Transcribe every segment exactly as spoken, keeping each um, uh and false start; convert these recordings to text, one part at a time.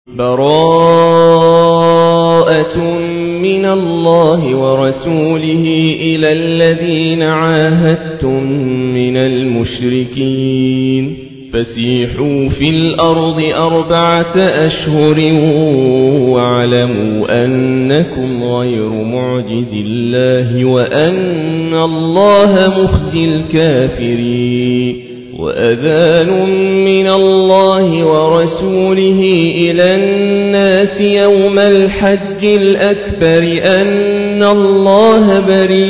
براءة من الله ورسوله إلى الذين عاهدتم من المشركين فسيحوا في الأرض أربعة أشهر واعلموا أنكم غير معجز الله وأن الله مخزي الكافرين وأذان من الله ورسوله إلى الناس يوم الحج الأكبر أن الله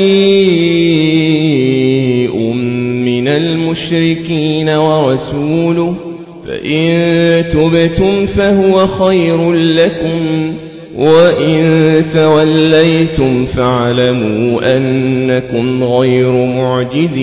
بريء من المشركين ورسوله فإن تبتم فهو خير لكم وإن توليتم فاعلموا أنكم غير معجز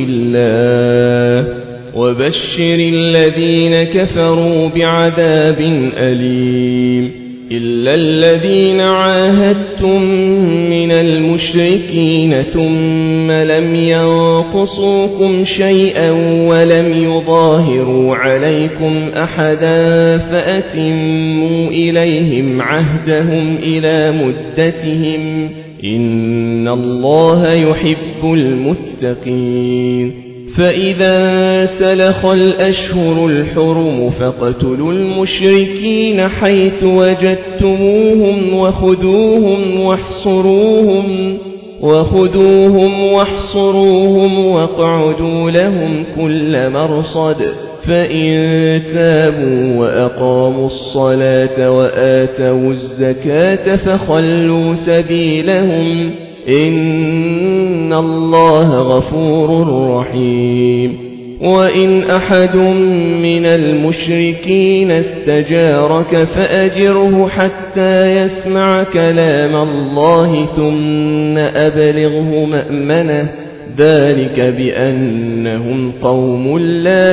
الله وبشر الذين كفروا بعذاب أليم إلا الذين عاهدتم من المشركين ثم لم ينقصوكم شيئا ولم يظاهروا عليكم أحدا فأتموا إليهم عهدهم إلى مدتهم إن الله يحب المتقين فإذا سلخ الأشهر الحرم فاقتلوا المشركين حيث وجدتموهم وخذوهم واحصروهم وخذوهم واحصروهم واقعدوا لهم كل مرصد فإن تابوا وأقاموا الصلاة وآتوا الزكاة فخلوا سبيلهم إن الله غفور رحيم وإن أحد من المشركين استجارك فأجره حتى يسمع كلام الله ثم أبلغه مأمنه ذلك بأنهم قوم لا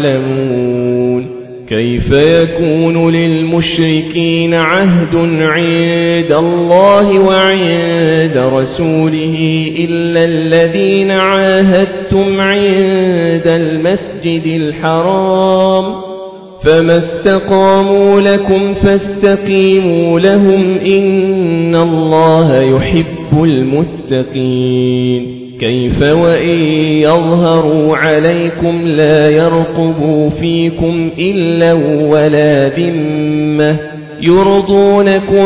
يعلمون كيف يكون للمشركين عهد عند الله وعند رسوله إلا الذين عاهدتم عند المسجد الحرام فما استقاموا لكم فاستقيموا لهم إن الله يحب المتقين كيف وإن يظهروا عليكم لا يرقبوا فيكم إلا ولا ذمة يرضونكم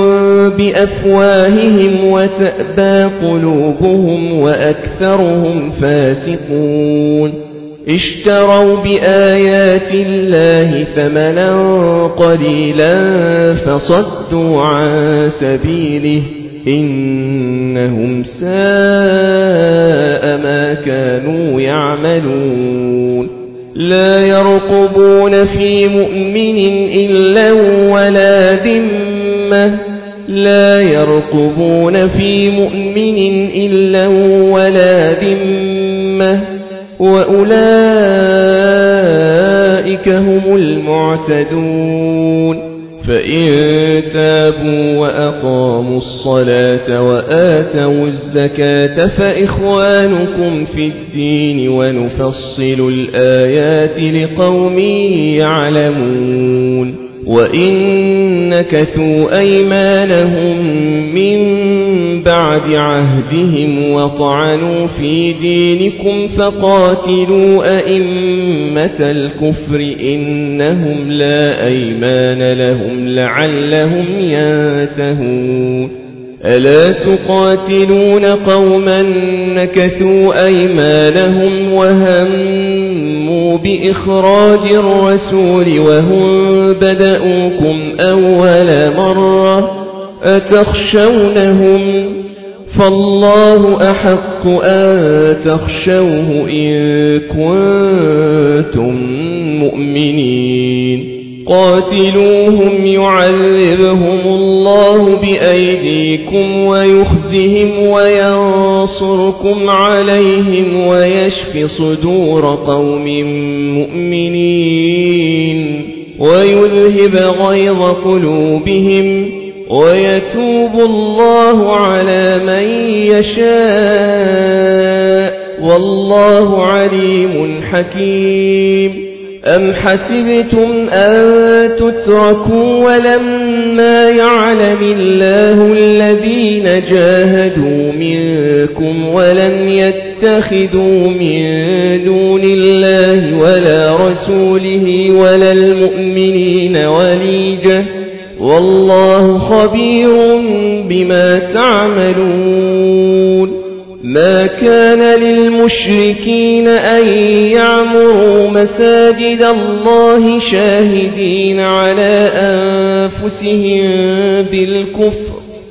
بأفواههم وتأبى قلوبهم وأكثرهم فاسقون اشتروا بآيات الله ثمنا قليلا فصدوا عن سبيله إنهم ساء ما كانوا يعملون لا يرقبون في مؤمن إلا ولا ذمة لا يرقبون في مؤمن إلا ولا ذمة وأولئك هم المعتدون فإن تابوا وأقاموا الصلاة وآتوا الزكاة فإخوانكم في الدين ونفصل الآيات لقوم يعلمون وإن نكثوا أيمانهم من بعد عهدهم وطعنوا في دينكم فقاتلوا أئمة الكفر إنهم لا أيمان لهم لعلهم ينتهون ألا تقاتلون قوما نكثوا أيمانهم وهموا بإخراج الرسول وهم بدأوكم أول مرة أتخشونهم فالله أحق أن تخشوه إن كنتم مؤمنين قاتلوهم يعذبهم الله بأيديكم ويخزهم وينصركم عليهم ويشف صدور قوم مؤمنين ويذهب غيظ قلوبهم ويتوب الله على من يشاء والله عليم حكيم أم حسبتم أن تتركوا ولما يعلم الله الذين جاهدوا منكم ولم يتخذوا من دون الله ولا رسوله ولا المؤمنين وليجة والله خبير بما تعملون. ما كان للمشركين أن يعمروا مساجد الله شاهدين على أنفسهم بالكفر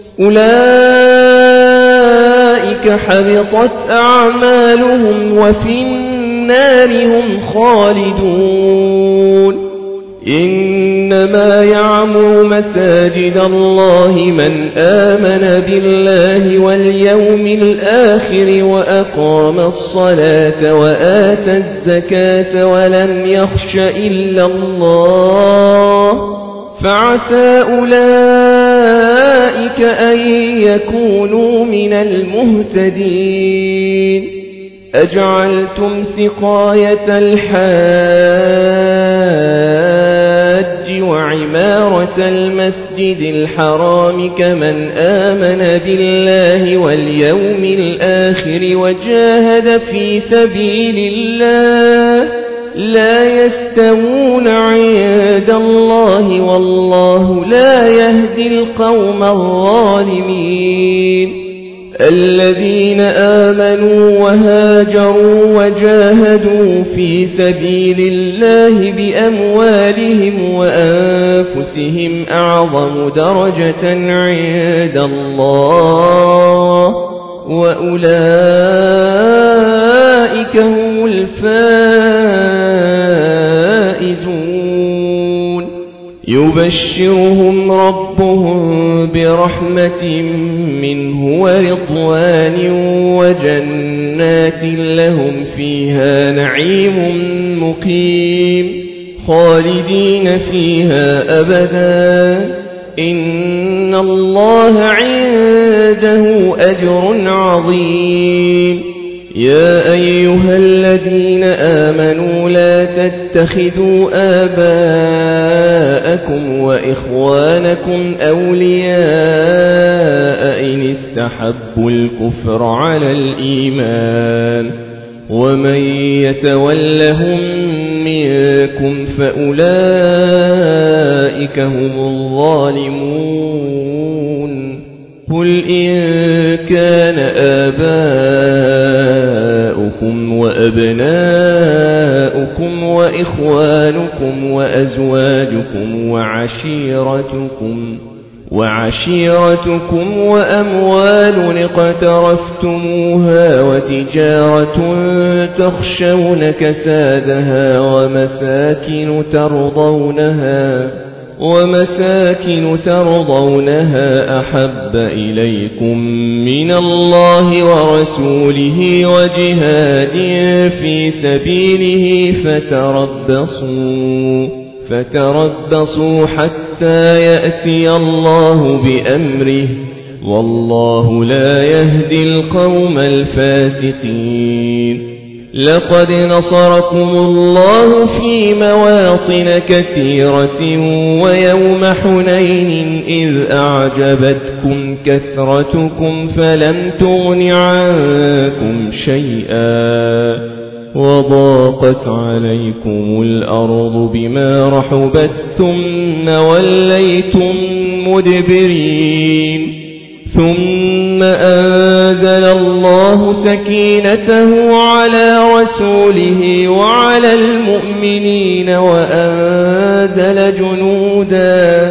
أولئك حبطت أعمالهم وفي النار هم خالدون. إنما يعمر مساجد الله من آمن بالله واليوم الآخر وأقام الصلاة وآتى الزكاة ولم يخش إلا الله فعسى أولئك أن يكونوا من المهتدين. أجعلتم سقاية الحاج وعمارة المسجد الحرام كمن آمن بالله واليوم الآخر وجاهد في سبيل الله لا يستوون عند الله والله لا يهدي القوم الظالمين. الذين آمنوا وهاجروا وجاهدوا في سبيل الله بأموالهم وأنفسهم أعظم درجة عند الله وأولئك هم الفائزون. يبشرهم ربهم برحمة منه ورضوان وجنات لهم فيها نعيم مقيم خالدين فيها أبدا إن الله عنده أجر عظيم. يا أيها الذين آمنوا لا تتخذوا آباءكم وإخوانكم أولياء إن استحبوا الكفر على الإيمان ومن يتولهم منكم فأولئك هم الظالمون. قل إن كان آباؤكم وأبناؤكم وإخوانكم وأزواجكم وعشيرتكم وعشيرتكم وأموال اقترفتموها وتجارة تخشون كسادها ومساكن ترضونها ومساكن ترضونها أحب إليكم من الله ورسوله وجهاد في سبيله فتربصوا فتربصوا حتى يأتي الله بأمره والله لا يهدي القوم الفاسقين. لقد نصركم الله في مواطن كثيرة ويوم حنين إذ أعجبتكم كثرتكم فلم تغن عنكم شيئا وضاقت عليكم الأرض بما رحبت ثم وليتم مدبرين. ثم أنزل الله سكينته على رسوله وعلى المؤمنين وأنزل جنودا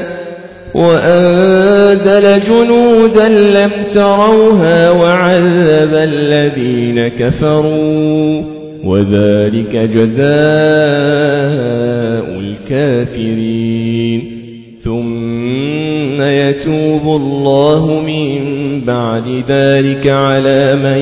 وأنزل جنودا لم تروها وعذب الذين كفروا وذلك جزاء الكافرين. ثم يتوب الله من بعد ذلك على من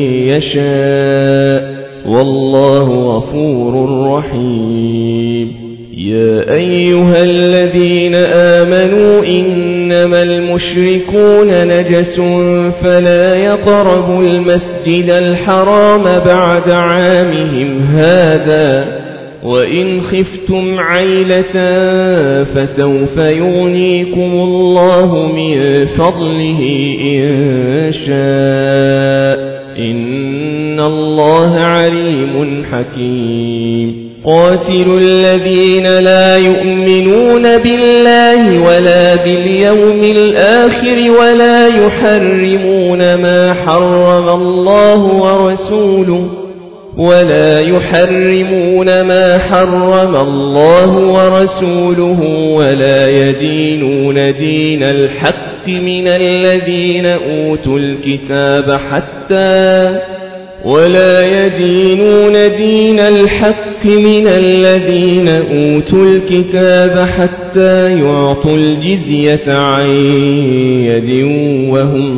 يشاء والله غفور رحيم. يا أيها الذين آمنوا إنما المشركون نجس فلا يقربوا المسجد الحرام بعد عامهم هذا وإن خفتم عيلة فسوف يغنيكم الله من فضله إن شاء إن الله عليم حكيم قاتلوا الذين لا يؤمنون بالله ولا باليوم الآخر ولا يحرمون ما حرم الله ورسوله ولا يحرمون ما حرم الله ورسوله ولا يدينون دين الحق من الذين أوتوا الكتاب حتى ولا يدينون دين الحق من الذين أوتوا الكتاب حتى يعطوا الجزية عن يد وهم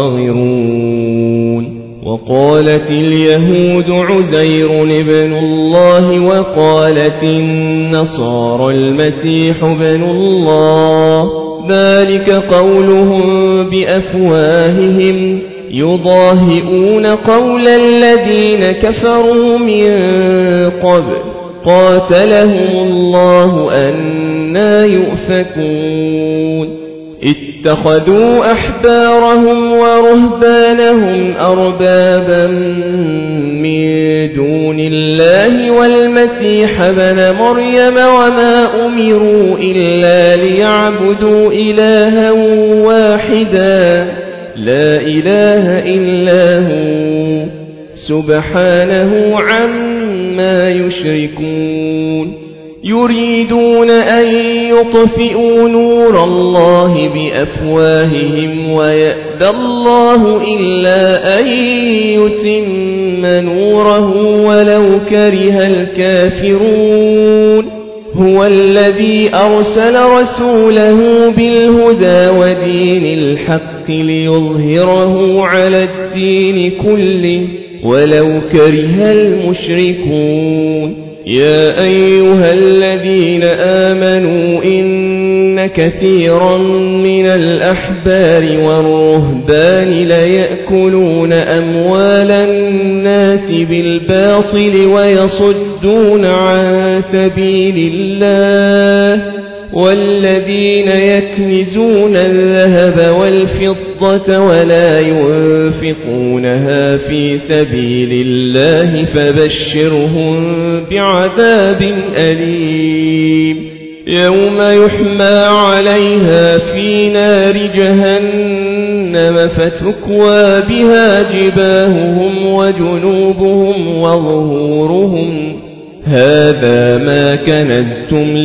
صاغرون وقالت اليهود عزير ابن الله وقالت النصارى المسيح ابن الله ذلك قولهم بأفواههم يضاهئون قول الذين كفروا من قبل قاتلهم الله أنى يؤفكون اتخذوا أحبارهم ورهبانهم أربابا من دون الله والمسيح ابن مريم وما أمروا إلا ليعبدوا إلها واحدا لا إله إلا هو سبحانه عما يشركون يريدون أن يطفئوا نور الله بأفواههم ويأبى الله إلا أن يتم نوره ولو كره الكافرون هو الذي أرسل رسوله بالهدى ودين الحق ليظهره على الدين كله ولو كره المشركون يا أيها الذين آمنوا إن كثيرا من الأحبار والرهبان ليأكلون أموال الناس بالباطل ويصدون عن سبيل الله والذين يكنزون الذهب والفضة ولا ينفقونها في سبيل الله فبشرهم بعذاب أليم يوم يحمى عليها في نار جهنم فتكوى بها جباههم وجنوبهم وظهورهم هذا ما كنزتم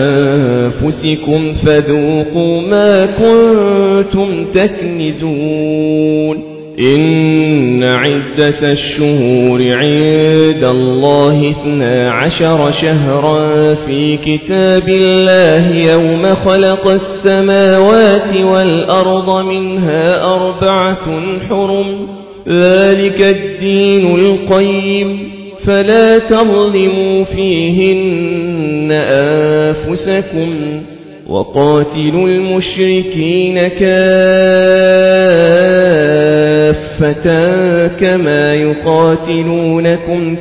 لأنفسكم فذوقوا ما كنتم تكنزون إن عدة الشهور عند الله اثنا عشر شهرا في كتاب الله يوم خلق السماوات والأرض منها أربعة حرم ذلك الدين القيم فلا تظلموا فيهن أنفسكم وقاتلوا المشركين كافة كما يقاتلونكم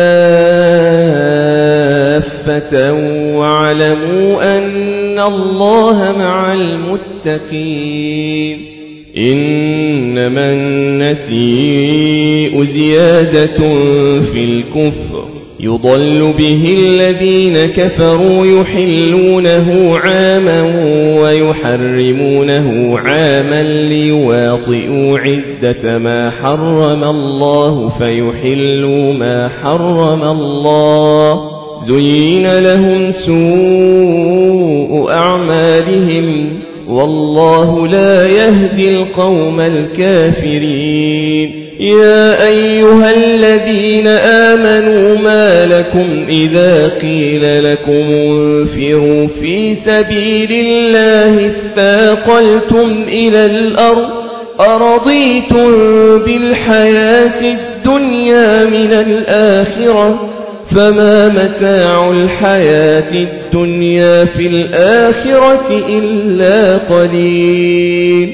كافة واعلموا أن الله مع المتقين إنما النسيء زيادة في الكفر يضل به الذين كفروا يحلونه عاما ويحرمونه عاما ليواطئوا عدة ما حرم الله فيحلوا ما حرم الله زين لهم سوء أعمالهم والله لا يهدي القوم الكافرين يا أيها الذين آمنوا ما لكم إذا قيل لكم انفروا في سبيل الله اثاقلتم إلى الأرض أرضيتم بالحياة الدنيا من الآخرة فما متاع الحياة الدنيا في الآخرة إلا قليل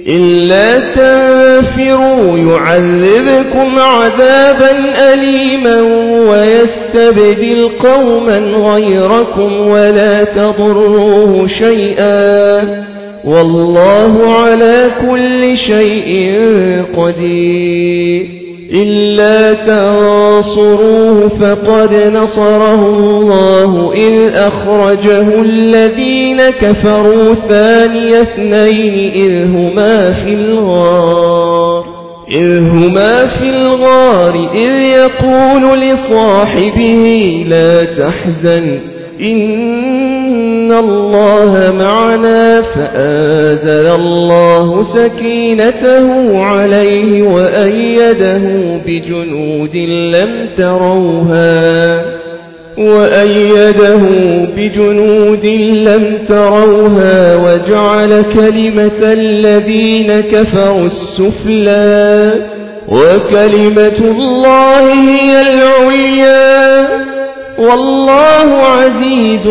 إلا تنفروا يعذبكم عذابا أليما ويستبدل قوما غيركم ولا تضروه شيئا والله على كل شيء قدير. إلا تنصروه فقد نصره الله إذ أخرجه الذين كفروا ثاني اثنين إذ هما في الغار إذ هما في الغار إذ يقول لصاحبه لا تحزن إن الله معنا فأنزل الله سكينته عليه وأيده بجنود لم تروها وأيده بجنود لم تروها وجعل كلمة الذين كفروا السفلى وكلمة الله هي العليا والله عزيز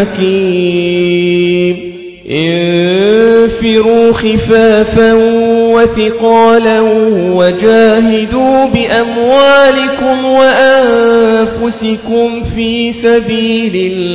حكيم. انفروا خفافا وثقالا وجاهدوا بأموالكم وأنفسكم في سبيل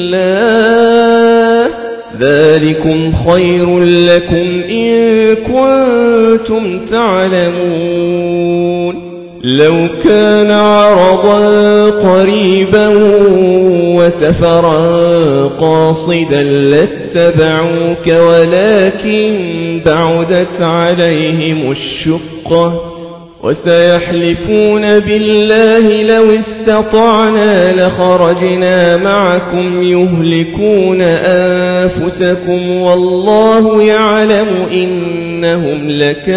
الله ذلكم خير لكم إن كنتم تعلمون. لو كان عرضا قريبا وسفرا قاصدا لاتبعوك ولكن بعدت عليهم الشقة وسيحلفون بالله لو استطعنا لخرجنا معكم يهلكون أنفسكم والله يعلم إنهم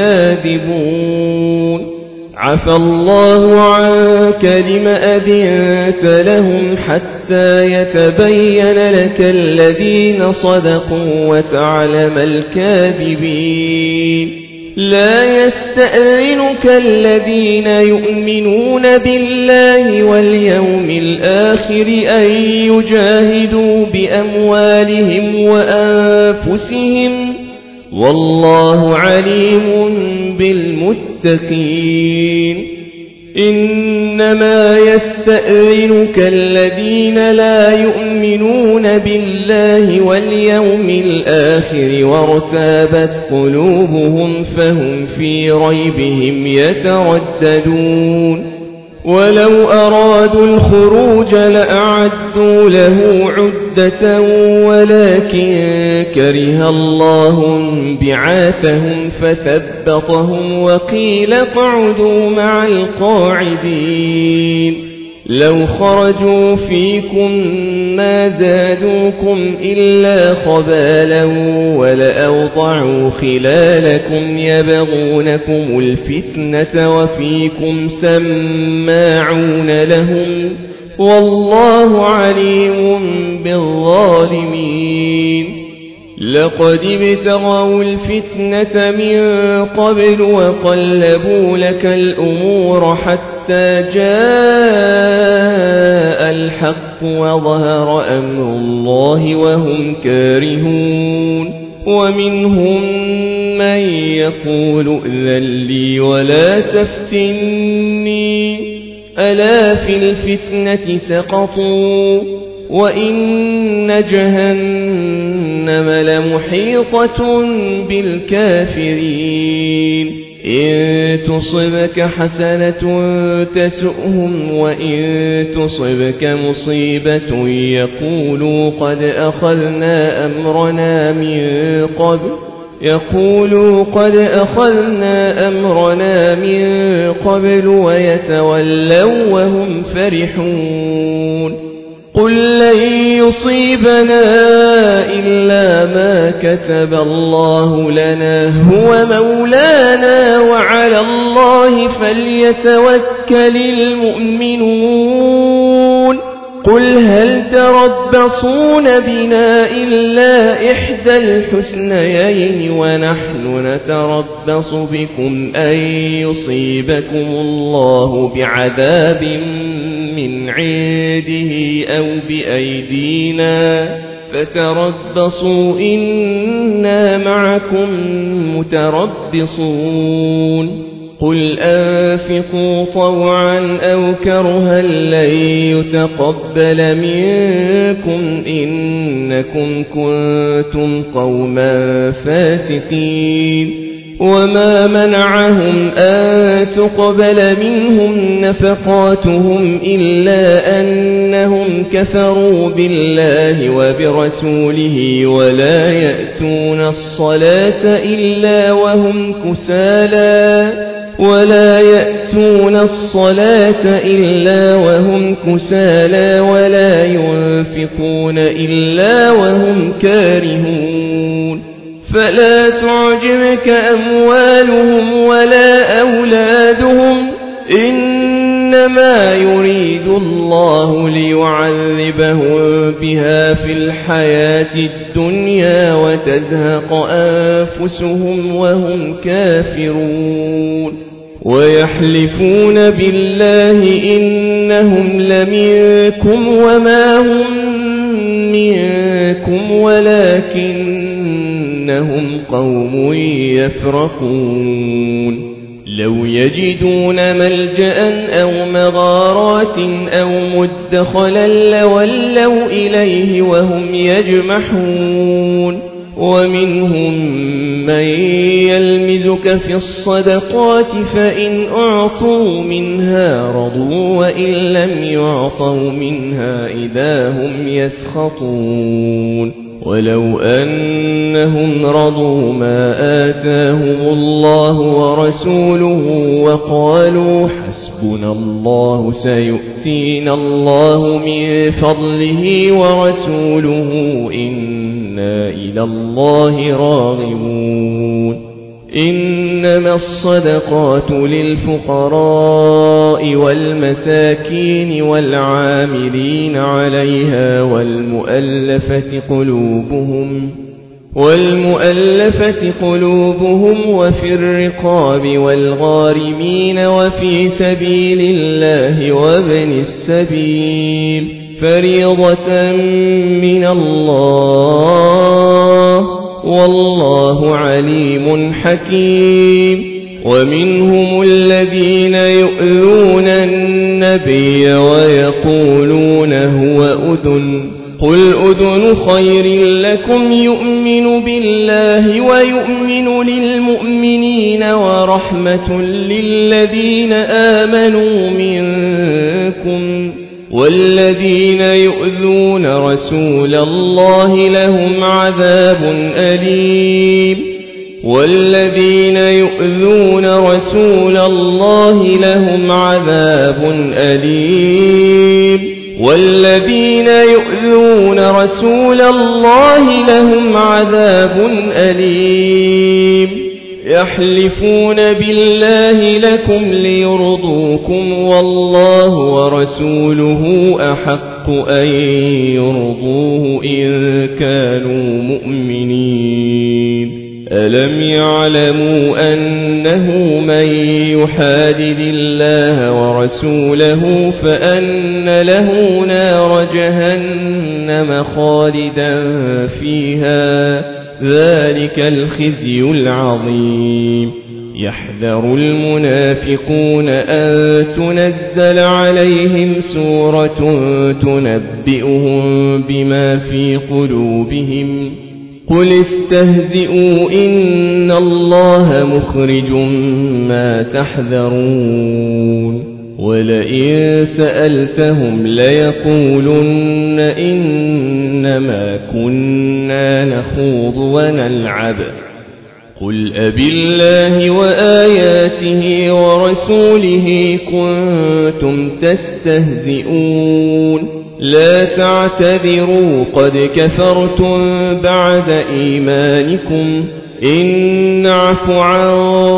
لكاذبون. عفى الله عنك لم أذنت لهم حتى يتبين لك الذين صدقوا وتعلم الكاذبين. لا يستأذنك الذين يؤمنون بالله واليوم الآخر أن يجاهدوا بأموالهم وأنفسهم والله عليم بالمتقين. إنما يستأذنك الذين لا يؤمنون بالله واليوم الآخر وارتابت قلوبهم فهم في ريبهم يترددون. ولو أرادوا الخروج لأعدوا له عدة ولكن كره الله بعاثهم فثبطهم وقيل اقعدوا مع القاعدين. لو خرجوا فيكم ما زادوكم إلا خبالا ولأوضعوا خلالكم يبغونكم الفتنة وفيكم سماعون لهم والله عليم بالظالمين. لقد ابتغوا الفتنة من قبل وقلبوا لك الأمور حتى جاء الحق وظهر أمر الله وهم كارهون. ومنهم من يقول ائذن لي ولا تفتني ألا في الفتنة سقطوا وإن جهنم لمحيطة بالكافرين. إن تصبك حسنة تسؤهم وإن تصبك مصيبة يقولوا قد أخذنا أمرنا من قبل يقولوا قد أخذنا أمرنا من قبل ويتولوا وهم فرحون. قل لن يصيبنا إلا ما كتب الله لنا هو مولانا وعلى الله فليتوكل المؤمنون. قل هل تربصون بنا إلا إحدى الحسنيين ونحن نتربص بكم أن يصيبكم الله بعذاب من عنده أو بأيدينا فتربصوا إنا معكم متربصون قل أنفقوا طوعا أو كرها لن يتقبل منكم إنكم كنتم قوما فاسقين وما منعهم أن تقبل منهم نفقاتهم إلا أنهم كفروا بالله وبرسوله ولا يأتون الصلاة إلا وهم كسالى ولا يأتون الصلاة إلا وهم كسالى ولا ينفقون إلا وهم كارهون فلا تعجبك أموالهم ولا أولادهم إنما يريد الله ليعذبهم بها في الحياة الدنيا وتزهق أنفسهم وهم كافرون ويحلفون بالله إنهم لمنكم وما هم منكم ولكنهم قوم يفرقون لو يجدون ملجأ أو مغارات أو مدخلا لولوا إليه وهم يجمحون ومنهم من يلمزك في الصدقات فإن أعطوا منها رضوا وإن لم يعطوا منها إذا هم يسخطون ولو أنهم رضوا ما آتاهم الله ورسوله وقالوا حسبنا الله سيؤتينا الله من فضله ورسوله إنا إلى الله راغبون إنما الصدقات للفقراء والمساكين والعاملين عليها والمؤلفة قلوبهم والمؤلفة قلوبهم وفي الرقاب والغارمين وفي سبيل الله وابن السبيل فريضة من الله والله عليم حكيم ومنهم الذين يؤذون النبي ويقولون هو أذن قل أذن خير لكم يؤمن بالله ويؤمن للمؤمنين ورحمة للذين آمنوا منكم والذين يؤذون رسول الله لهم عذاب أليم والذين يؤذون رسول الله لهم عذاب أليم والذين يؤذون رسول الله لهم عذاب أليم يحلفون بالله لكم ليرضوكم والله ورسوله أحق أن يرضوه إن كانوا مؤمنين ألم يعلموا أنه من يحادد الله ورسوله فأن له نار جهنم خالدا فيها ذلك الخزي العظيم يحذر المنافقون أن تنزل عليهم سورة تنبئهم بما في قلوبهم قل استهزئوا إن الله مخرج ما تحذرون ولئن سألتهم ليقولن إنما كنا نخوض ونلعب قل أبالله وآياته ورسوله كنتم تستهزئون لا تعتذروا قد كفرتم بعد إيمانكم إن نعف عن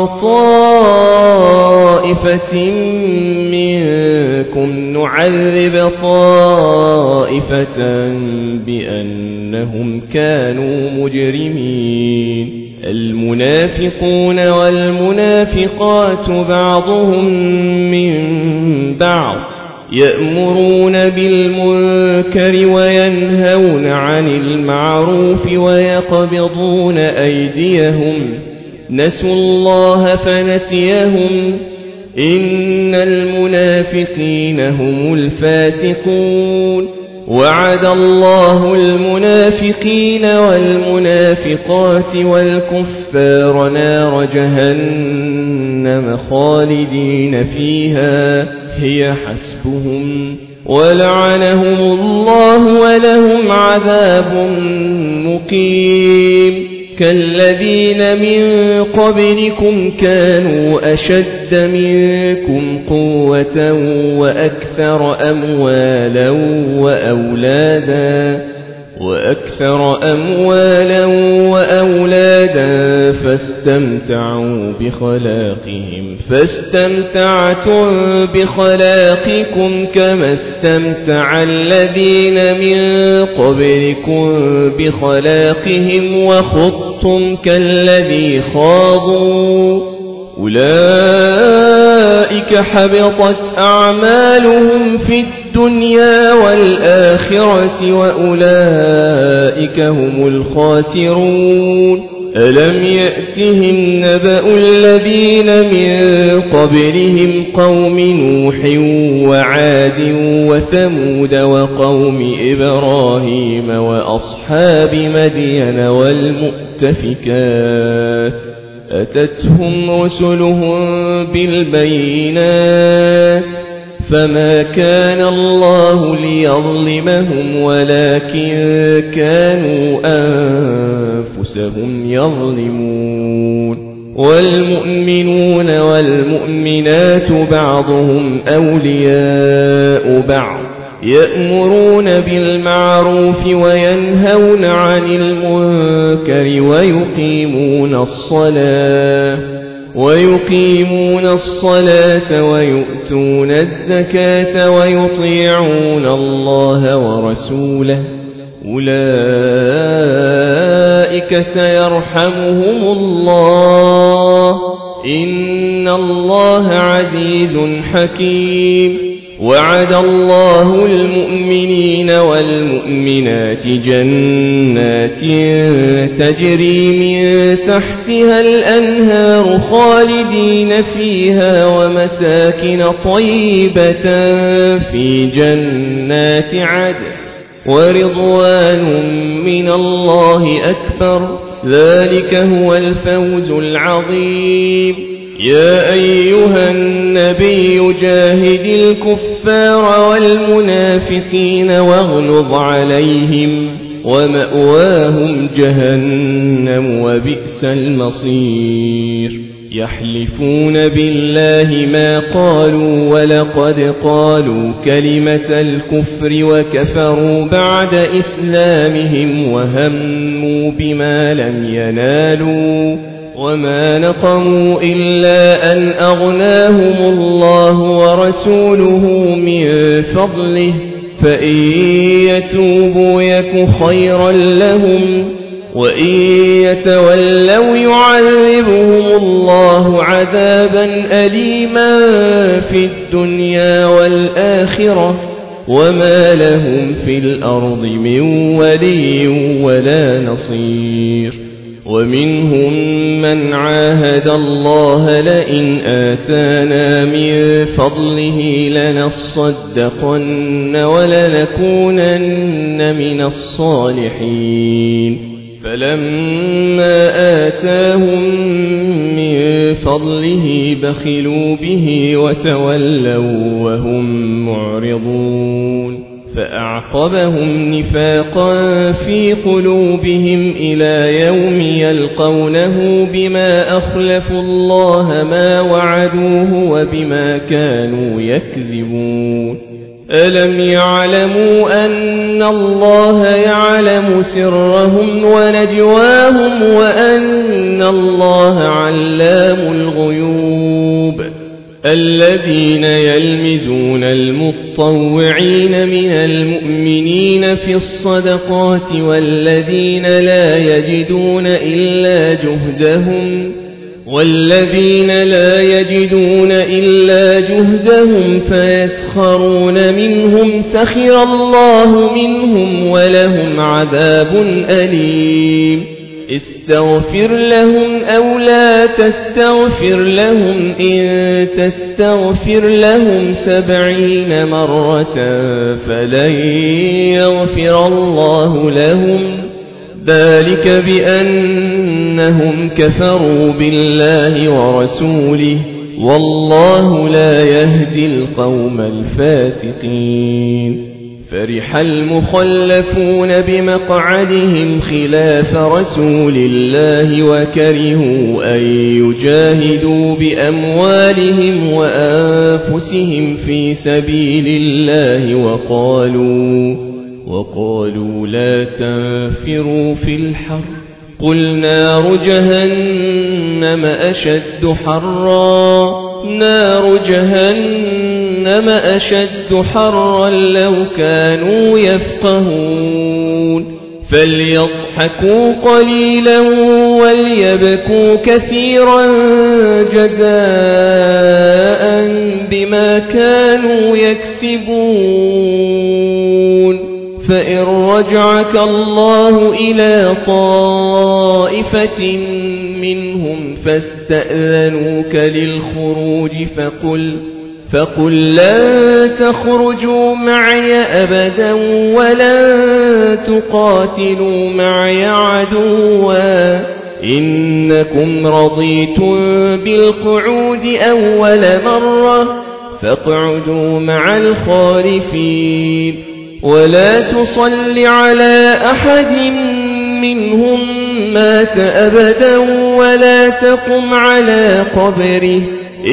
طائفة منكم نعذب طائفة بأنهم كانوا مجرمين المنافقون والمنافقات بعضهم من بعض يأمرون بالمنكر وينهون عن المعروف ويقبضون أيديهم نسوا الله فنسيهم إن المنافقين هم الفاسقون وعد الله المنافقين والمنافقات والكفار نار جهنم خالدين فيها هي حسبهم ولعنهم الله ولهم عذاب مقيم كالذين من قبلكم كانوا أشد منكم قوة وأكثر أموالا وأولادا وأكثر أموالا وأولادا فاستمتعوا بخلاقهم فاستمتعتم بخلاقكم كما استمتع الذين من قبلكم بخلاقهم وخضتم كالذي خاضوا أولئك حبطت أعمالهم في الدنيا والآخرة وأولئك هم الخاسرون ألم يأتهم نبأ الذين من قبلهم قوم نوح وعاد وثمود وقوم إبراهيم وأصحاب مدين والمؤتفكات أتتهم رسلهم بالبينات فما كان الله ليظلمهم ولكن كانوا أنفسهم يظلمون والمؤمنون والمؤمنات بعضهم أولياء بعض يأمرون بالمعروف وينهون عن المنكر ويقيمون الصلاة ويقيمون الصلاة ويؤتون الزكاة ويطيعون الله ورسوله أولئك سيرحمهم الله إن الله عزيز حكيم وعد الله المؤمنين والمؤمنات جنات تجري من تحتها الأنهار خالدين فيها ومساكن طيبة في جنات عدن ورضوان من الله أكبر ذلك هو الفوز العظيم يا أيها النبي جاهد الكفار والمنافقين واغلظ عليهم ومأواهم جهنم وبئس المصير يحلفون بالله ما قالوا ولقد قالوا كلمة الكفر وكفروا بعد إسلامهم وهموا بما لم ينالوا وما نقموا إلا أن أغناهم الله ورسوله من فضله فإن يتوبوا يك خيرا لهم وإن يتولوا يعذبهم الله عذابا أليما في الدنيا والآخرة وما لهم في الأرض من ولي ولا نصير ومنهم من عاهد الله لئن آتانا من فضله لنصدقن ولنكونن من الصالحين فلما آتاهم من فضله بخلوا به وتولوا وهم معرضون فأعقبهم نفاقا في قلوبهم إلى يوم يلقونه بما أخلفوا الله ما وعدوه وبما كانوا يكذبون ألم يعلموا أن الله يعلم سرهم ونجواهم وأن الله علام الغيوب الذين يلمزون المطوعين من المؤمنين في الصدقات والذين لا يجدون إلا جهدهم والذين لا يجدون إلا جهدهم فيسخرون منهم سخر الله منهم ولهم عذاب أليم استغفر لهم أو لا تستغفر لهم إن تستغفر لهم سبعين مرة فلن يغفر الله لهم ذلك بأنهم كفروا بالله ورسوله والله لا يهدي القوم الفاسقين فرح المخلفون بمقعدهم خلاف رسول الله وكرهوا أن يجاهدوا بأموالهم وأنفسهم في سبيل الله وقالوا وقالوا لا تنفروا في الحر قل نار جهنم أشد حرا نار جهنم أشد حرا لو كانوا يفقهون فليضحكوا قليلا وليبكوا كثيرا جزاء بما كانوا يكسبون فإن رجعك الله إلى طائفة منهم فاستأذنوك للخروج فقل فقل لن تخرجوا معي أبدا ولن تقاتلوا معي عدوا إنكم رضيتم بالقعود أول مرة فاقعدوا مع الخالفين ولا تصل على أحد منهم مات أبدا ولا تقم على قبره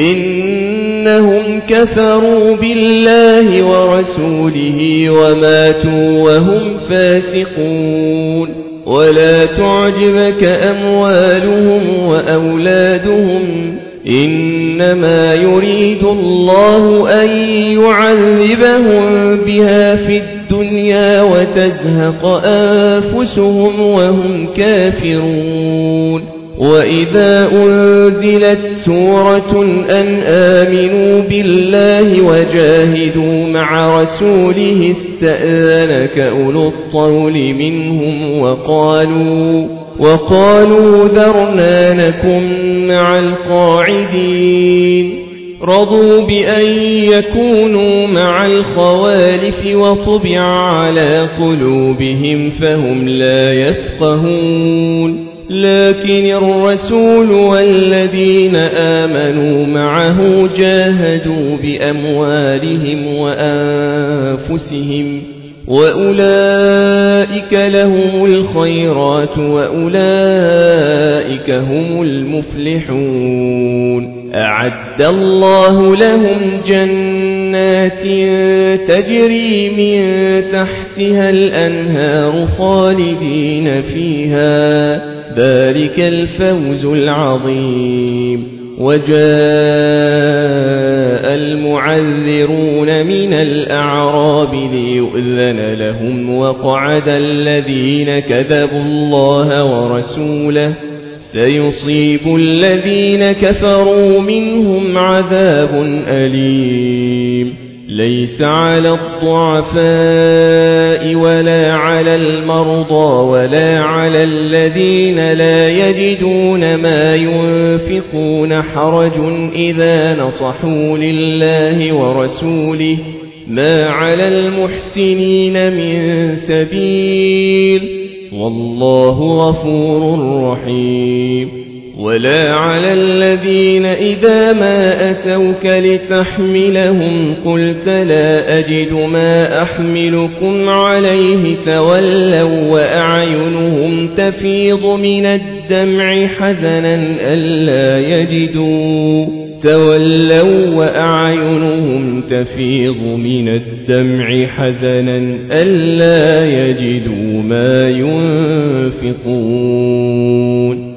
إنهم كفروا بالله ورسوله وماتوا وهم فاسقون ولا تعجبك أموالهم وأولادهم إنما يريد الله أن يعذبهم بها في الدنيا وتزهق أنفسهم وهم كافرون وإذا أنزلت سورة أن آمنوا بالله وجاهدوا مع رسوله استأذنك أولو الطول منهم وقالوا وقالوا ذرنا نكن مع القاعدين رضوا بأن يكونوا مع الخوالف وطبع على قلوبهم فهم لا يفقهون لكن الرسول والذين آمنوا معه جاهدوا بأموالهم وأنفسهم وأولئك لهم الخيرات وأولئك هم المفلحون أعد الله لهم جنات تجري من تحتها الأنهار خالدين فيها ذلك الفوز العظيم وجاء المعذرون من الأعراب ليؤذن لهم وقعد الذين كذبوا الله ورسوله سيصيب الذين كفروا منهم عذاب أليم ليس على الضعفاء ولا على المرضى ولا على الذين لا يجدون ما ينفقون حرج إذا نصحوا لله ورسوله ما على المحسنين من سبيل والله غفور رحيم ولا على الذين إذا ما أتوك لتحملهم قلت لا أجد ما أحملكم عليه تولوا وأعينهم تفيض من الدمع حزنا ألا يجدوا تولوا وأعينهم تفيض من الدمع حزنا ألا يجدوا ما ينفقون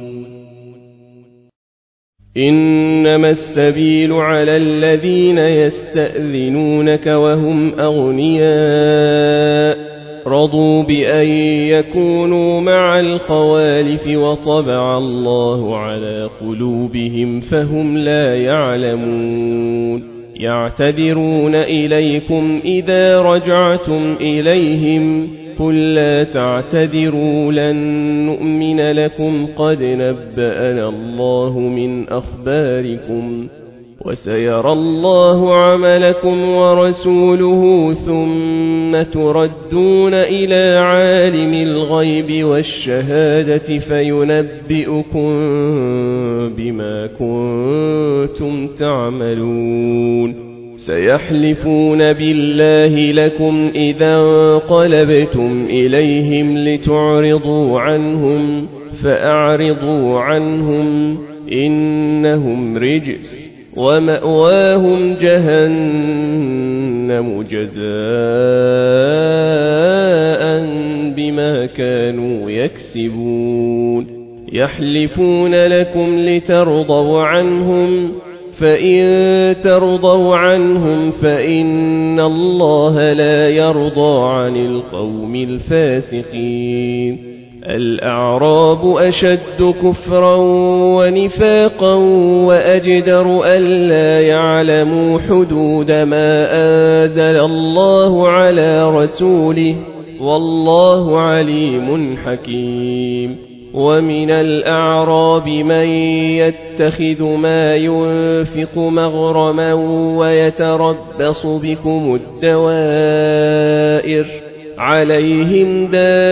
إنما السبيل على الذين يستأذنونك وهم أغنياء رضوا بأن يكونوا مع الخوالف وطبع الله على قلوبهم فهم لا يعلمون يعتذرون إليكم إذا رجعتم إليهم قل لا تعتذروا لن نؤمن لكم قد نبأنا الله من أخباركم وسيرى الله عملكم ورسوله ثم تردون إلى عالم الغيب والشهادة فينبئكم بما كنتم تعملون سيحلفون بالله لكم إذا انقلبتم إليهم لتعرضوا عنهم فأعرضوا عنهم إنهم رجس ومأواهم جهنم جزاء بما كانوا يكسبون يحلفون لكم لترضوا عنهم فإن ترضوا عنهم فإن الله لا يرضى عن القوم الفاسقين الأعراب أشد كفرا ونفاقا وأجدر ألا يعلموا حدود ما أنزل الله على رسوله والله عليم حكيم ومن الأعراب من يتخذ ما ينفق مغرما ويتربص بكم الدوائر عليهم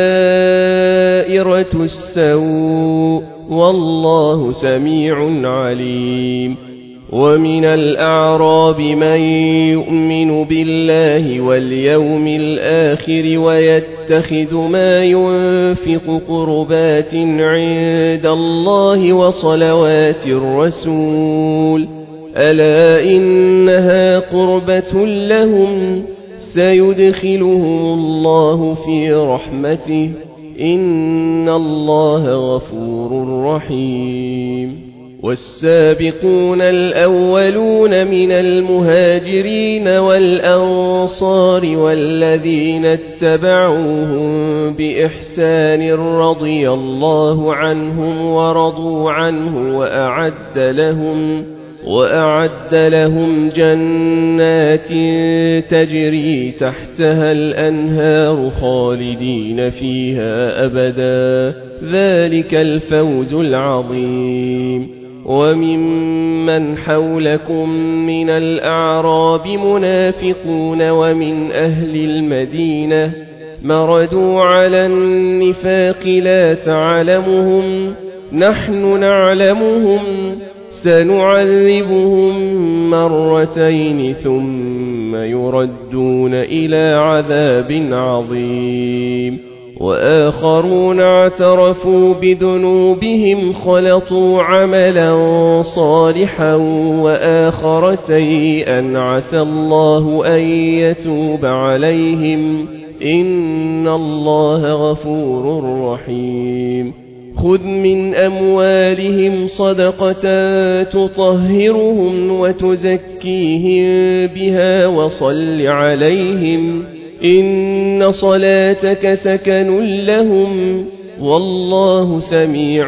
دائرة السوء والله سميع عليم ومن الأعراب من يؤمن بالله واليوم الآخر ويتخذ ما ينفق قربات عند الله وصلوات الرسول ألا إنها قربة لهم سيدخلهم الله في رحمته إن الله غفور رحيم والسابقون الأولون من المهاجرين والأنصار والذين اتبعوهم بإحسان رضي الله عنهم ورضوا عنه وأعد لهم وأعد لهم جنات تجري تحتها الأنهار خالدين فيها أبدا ذلك الفوز العظيم وممن حولكم من الأعراب منافقون ومن أهل المدينة مردوا على النفاق لا تعلمهم نحن نعلمهم سنعذبهم مرتين ثم يردون إلى عذاب عظيم وآخرون اعترفوا بذنوبهم خلطوا عملا صالحا وآخر سيئا عسى الله أن يتوب عليهم إن الله غفور رحيم خذ من أموالهم صدقة تطهرهم وتزكيهم بها وصل عليهم إن صلاتك سكن لهم والله سميع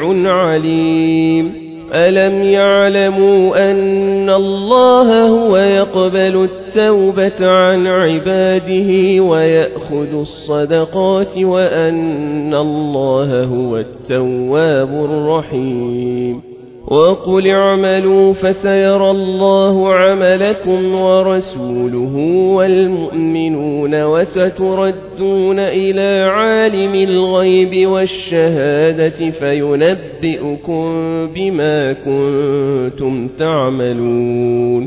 عليم ألم يعلموا أن الله هو يقبل التوبة عن عباده ويأخذ الصدقات وأن الله هو التواب الرحيم وقل اعملوا فسيرى الله عملكم ورسوله والمؤمنون وستردون إلى عالم الغيب والشهادة فينبئكم بما كنتم تعملون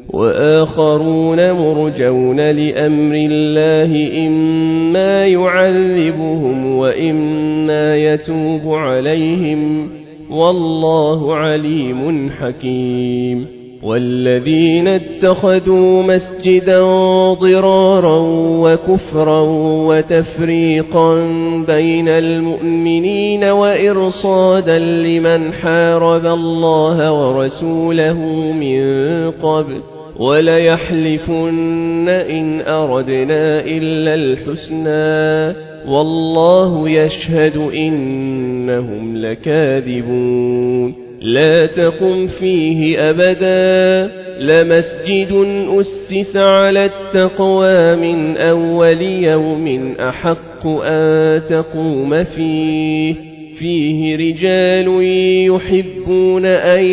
وآخرون مرجون لأمر الله إما يعذبهم وإما يتوب عليهم والله عليم حكيم والذين اتخذوا مسجدا ضرارا وكفرا وتفريقا بين المؤمنين وإرصادا لمن حارب الله ورسوله من قبل وليحلفن إن أردنا إلا الحسنى والله يشهد إنهم لكاذبون لا تقم فيه أبدا لمسجد أسس على التقوى من أول يوم أحق أن تقوم فيه فيه رجال يحبون أن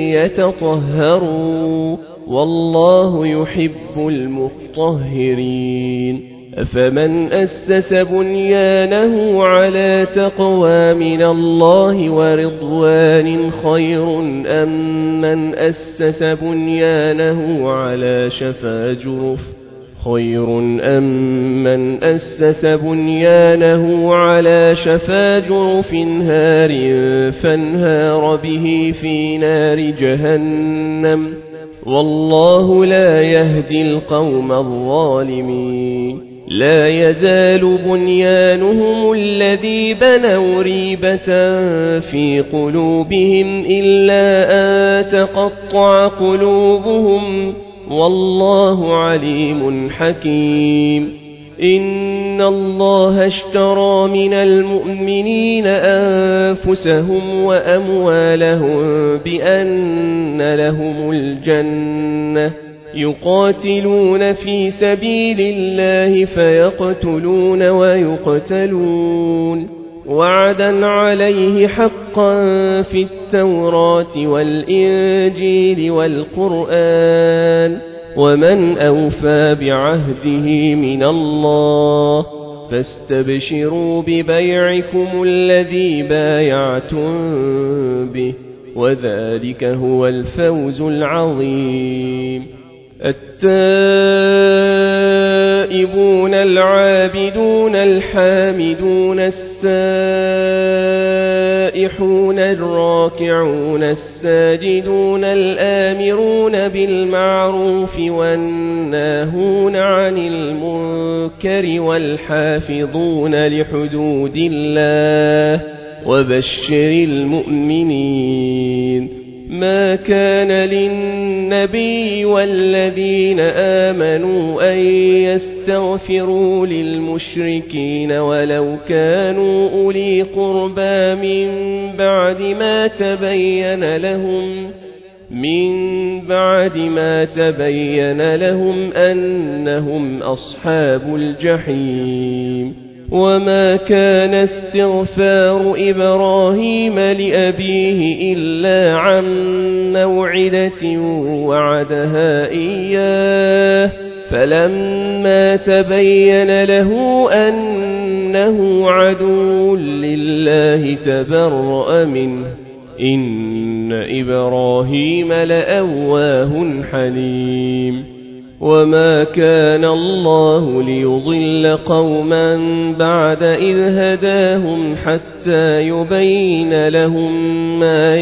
يتطهروا والله يحب المطهرين أفمن أسس بنيانه على تقوى من الله ورضوان خير أم من أسس بنيانه على شفا جرف خير أم من أسس بنيانه على شفا جرف هار فانهار به في نار جهنم والله لا يهدي القوم الظالمين لا يزال بنيانهم الذي بنوا ريبة في قلوبهم إلا أن تقطع قلوبهم والله عليم حكيم إن الله اشترى من المؤمنين أنفسهم وأموالهم بأن لهم الجنة يقاتلون في سبيل الله فيقتلون ويقتلون وعدا عليه حقا في التوراة والإنجيل والقرآن ومن أوفى بعهده من الله فاستبشروا ببيعكم الذي بايعتم به وذلك هو الفوز العظيم التائبون العابدون الحامدون السائحون الراكعون الساجدون الآمرون بالمعروف والناهون عن المنكر والحافظون لحدود الله وبشر المؤمنين ما كان للنبي والذين آمنوا أن يستغفروا للمشركين ولو كانوا أولي قربى من بعد ما تبين لهم من بعد ما تبين لهم أنهم أصحاب الجحيم وما كان استغفار إبراهيم لأبيه إلا عن موعدة وعدها إياه فلما تبين له أنه عدو لله تبرأ منه إن إبراهيم لأواه حليم وما كان الله ليضل قوما بعد إذ هداهم حتى يبين لهم ما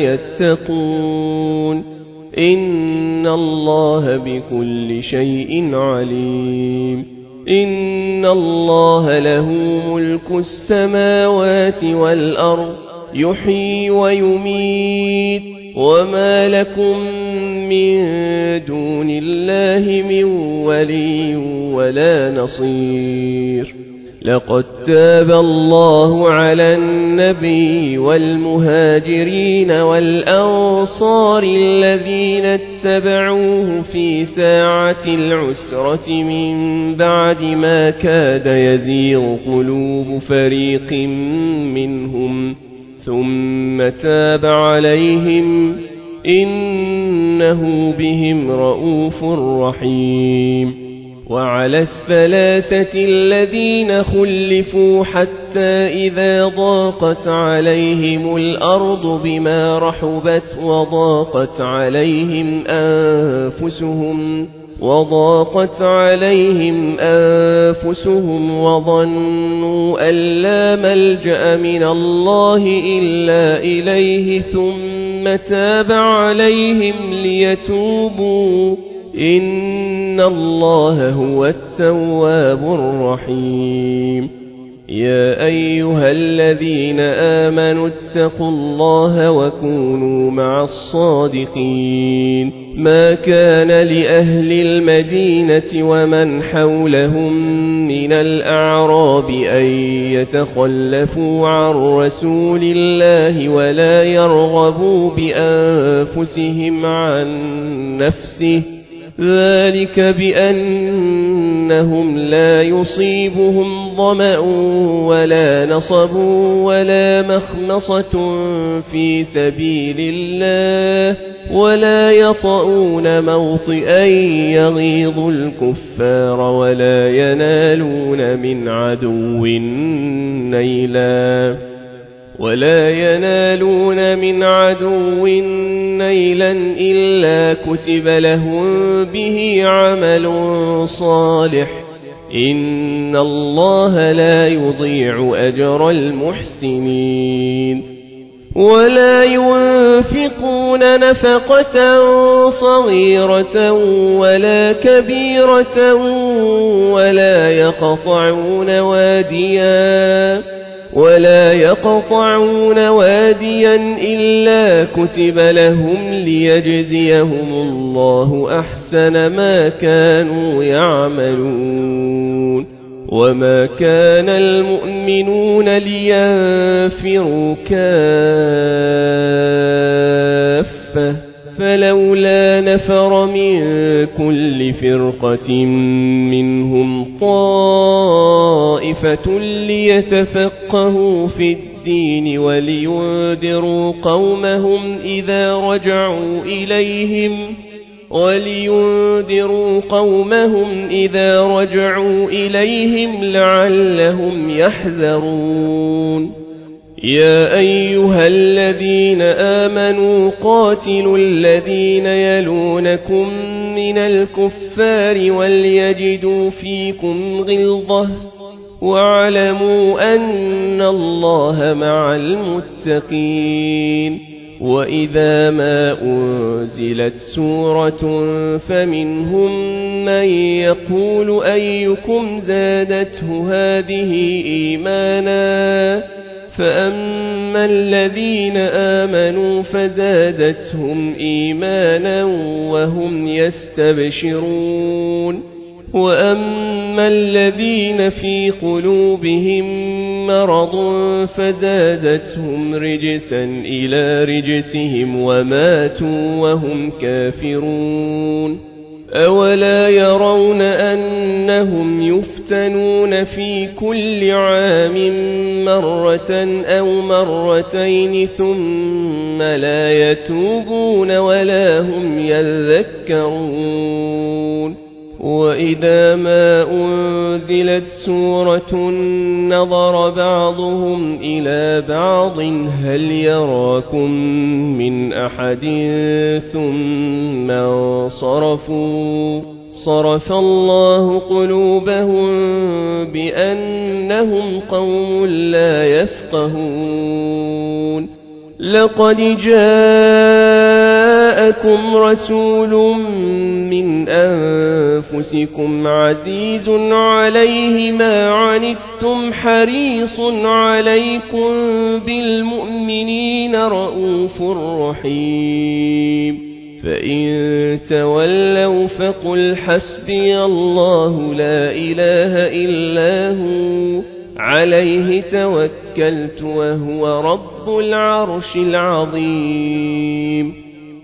يتقون إن الله بكل شيء عليم إن الله له ملك السماوات والأرض يحيي ويميت وما لكم من دون الله من ولي ولا نصير لقد تاب الله على النبي والمهاجرين والأنصار الذين اتبعوه في ساعة العسرة من بعد ما كاد يزيغ قلوب فريق منهم ثم تاب عليهم إنه بهم رؤوف رحيم وعلى الثلاثة الذين خلفوا حتى إذا ضاقت عليهم الأرض بما رحبت وضاقت عليهم أنفسهم وضاقت عليهم أنفسهم وظنوا أن لا ملجأ من الله إلا إليه ثم تاب عليهم ليتوبوا إن الله هو التواب الرحيم يا أيها الذين آمنوا اتقوا الله وكونوا مع الصادقين ما كان لأهل المدينة ومن حولهم من الأعراب أن يتخلفوا عن رسول الله ولا يرغبوا بأنفسهم عن نفسه ذلك بأنهم لا يصيبهم ظمأ ولا نصب ولا مخمصة في سبيل الله ولا يطؤون موطئا يغيظ الكفار ولا ينالون من عدو نيلا ولا ينالون من عدو نيلا إلا كتب لهم به عمل صالح إن الله لا يضيع أجر المحسنين ولا ينفقون نفقة صغيرة ولا كبيرة ولا يقطعون واديا ولا يقطعون واديا إلا كتب لهم ليجزيهم الله أحسن ما كانوا يعملون وما كان المؤمنون لينفروا كافة فلولا نفر من كل فرقة منهم طائفة ليتفقهوا في الدين ولينذروا قومهم إذا رجعوا إليهم ولينذروا قومهم إذا رجعوا إليهم لعلهم يحذرون يا أيها الذين آمنوا قاتلوا الذين يلونكم من الكفار وليجدوا فيكم غلظة واعلموا أن الله مع المتقين وإذا ما أنزلت سورة فمنهم من يقول أيكم زادته هذه إيمانا فأما الذين آمنوا فزادتهم إيمانا وهم يستبشرون وأما الذين في قلوبهم مرض فزادتهم رجسا إلى رجسهم وماتوا وهم كافرون أولا يرون أنهم يفتنون في كل عام مرة أو مرتين ثم لا يتوبون ولا هم يذكرون وإذا ما أنزلت سورة نظر بعضهم إلى بعض هل يراكم من أحد ثم انصرفوا صرف الله قلوبهم بأنهم قوم لا يفقهون لقد جاءكم رسول من أنفسكم عزيز عليه ما عنتم حريص عليكم بالمؤمنين رؤوف رحيم فإن تولوا فقل حسبي الله لا إله إلا هو عليه توكلت وهو رب العرش العظيم